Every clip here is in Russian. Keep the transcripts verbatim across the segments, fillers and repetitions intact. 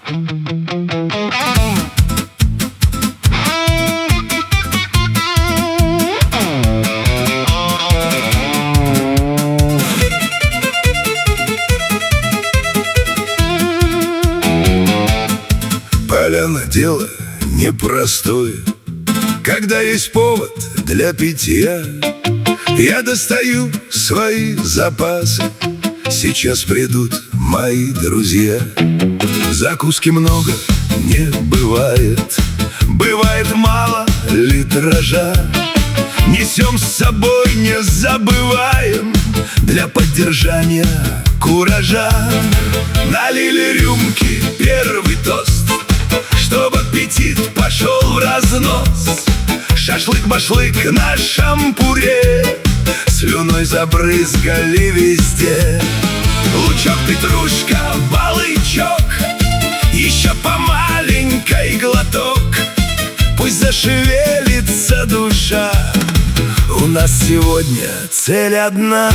Поляна — дело непростое, когда есть повод для питья. Я достаю свои запасы, сейчас придут мои друзья. Закуски много не бывает, бывает мало литража. Несем с собой, не забываем, для поддержания куража. Налили рюмки, первый тост, чтобы аппетит пошел в разнос. Шашлык-башлык на шампуре, слюной забрызгали везде. Лучок, петрушка, балычок, еще по маленькой глоток. Пусть зашевелится душа, у нас сегодня цель одна.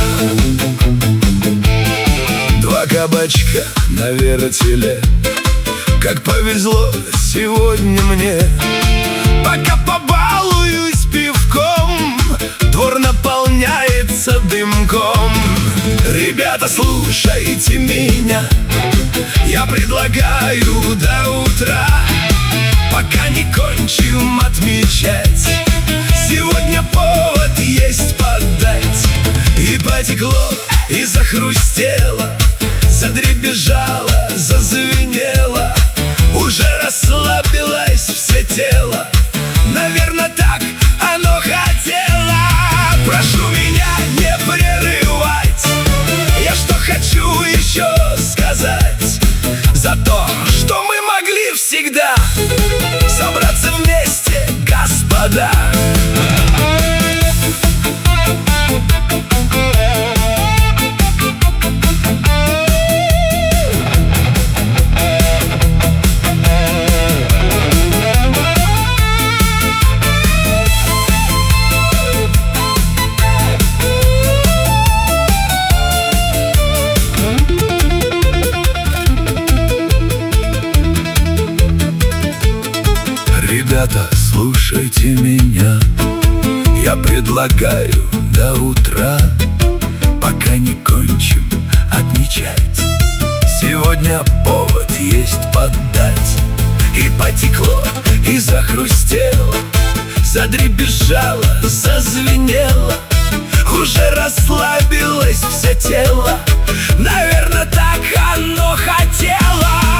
Два кабачка на вертеле, как повезло сегодня мне. Пока побалуюсь пивком, двор наполняется дымком. Ребята, слушайте меня, я предлагаю до утра, пока не кончим отмечать. Сегодня повод есть подать. И потекло, и захрустело, задребезжало, зазвенело. Уже расслабилось все тело, наверное, так оно хотело. Прошу меня не прерывать, я что хочу еще сказать. За то, что мы могли всегда собраться вместе, господа. Ребята, слушайте меня, я предлагаю до утра, пока не кончим отмечать. Сегодня повод есть поддать. И потекло, и захрустело, задребезжало, зазвенело. Уже расслабилось все тело, наверное, так оно хотело.